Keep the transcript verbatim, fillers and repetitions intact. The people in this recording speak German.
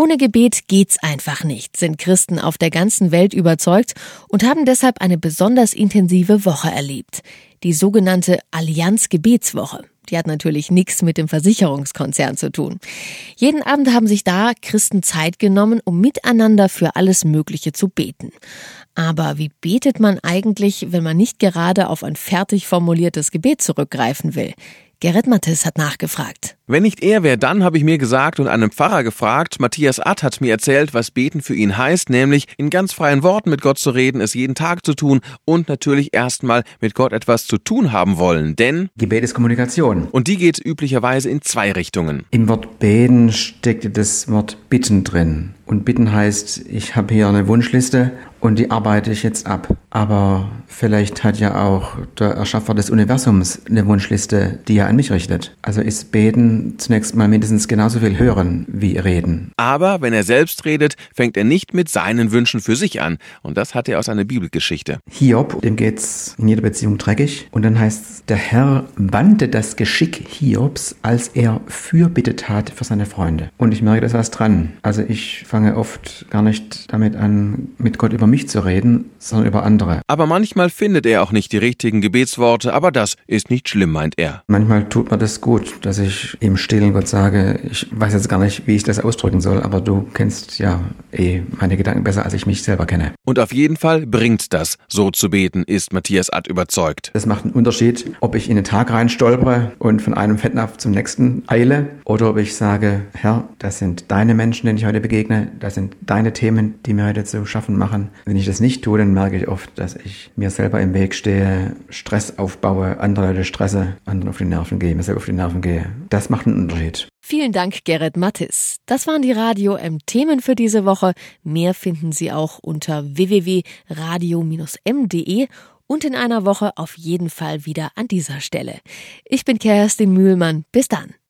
Ohne Gebet geht's einfach nicht, sind Christen auf der ganzen Welt überzeugt und haben deshalb eine besonders intensive Woche erlebt. Die sogenannte Allianz-Gebetswoche. Die hat natürlich nichts mit dem Versicherungskonzern zu tun. Jeden Abend haben sich da Christen Zeit genommen, um miteinander für alles Mögliche zu beten. Aber wie betet man eigentlich, wenn man nicht gerade auf ein fertig formuliertes Gebet zurückgreifen will? Gerrit Mattes hat nachgefragt. Wenn nicht er, wer dann, habe ich mir gesagt und einen Pfarrer gefragt. Matthias Att hat mir erzählt, was Beten für ihn heißt, nämlich in ganz freien Worten mit Gott zu reden, es jeden Tag zu tun und natürlich erstmal mit Gott etwas zu tun haben wollen, denn Gebet ist Kommunikation. Und die geht üblicherweise in zwei Richtungen. Im Wort beten steckt das Wort bitten drin. Und bitten heißt, ich habe hier eine Wunschliste und die arbeite ich jetzt ab. Aber vielleicht hat ja auch der Erschaffer des Universums eine Wunschliste, die er an mich richtet. Also ist Beten zunächst mal mindestens genauso viel hören wie reden. Aber wenn er selbst redet, fängt er nicht mit seinen Wünschen für sich an. Und das hat er aus einer Bibelgeschichte. Hiob, dem geht's in jeder Beziehung dreckig. Und dann heißt es, der Herr wandte das Geschick Hiobs, als er Fürbitte tat für seine Freunde. Und ich merke, da ist was dran. Also ich fange oft gar nicht damit an, mit Gott über mich zu reden, sondern über andere. Aber manchmal findet er auch nicht die richtigen Gebetsworte, aber das ist nicht schlimm, meint er. Manchmal tut mir das gut, dass ich im Stillen Gott sage, ich weiß jetzt gar nicht, wie ich das ausdrücken soll, aber du kennst ja eh meine Gedanken besser, als ich mich selber kenne. Und auf jeden Fall bringt das, so zu beten, ist Matthias Att überzeugt. Das macht einen Unterschied, ob ich in den Tag rein stolpere und von einem Fettnapf zum nächsten eile oder ob ich sage, Herr, das sind deine Menschen, denen ich heute begegne, das sind deine Themen, die mir heute zu schaffen machen. Wenn ich das nicht tue, dann merke ich oft, dass ich mir selber im Weg stehe, Stress aufbaue, andere Leute stresse, anderen auf die Nerven gehe, mir selber auf die Nerven gehe. Das macht einen Unterschied. Vielen Dank, Gerrit Mattes. Das waren die Radio M Themen für diese Woche. Mehr finden Sie auch unter w w w punkt radio Bindestrich m punkt d e und in einer Woche auf jeden Fall wieder an dieser Stelle. Ich bin Kerstin Mühlmann. Bis dann.